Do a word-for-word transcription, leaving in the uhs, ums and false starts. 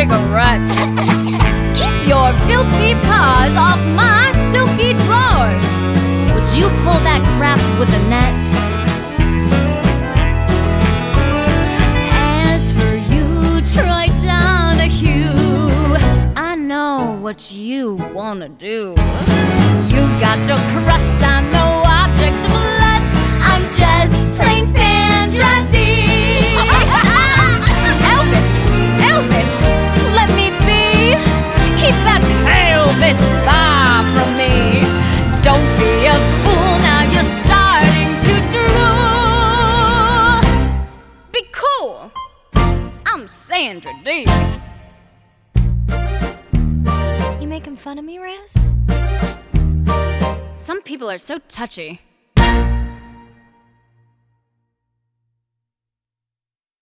cigarette. Keep your filthy paws off my silky drawers. Would you pull that crap with a net? As for you, Troy Donahue, I know what you wanna do. You've got your crust on no object of lust. I'm just plain Sandra Dee. Elvis, Elvis, let me be. Keep that pelvis far from me. Don't be a fool, now you're starting to drool. Be cool, I'm Sandra Dee. You making fun of me, Raz? Some people are so touchy.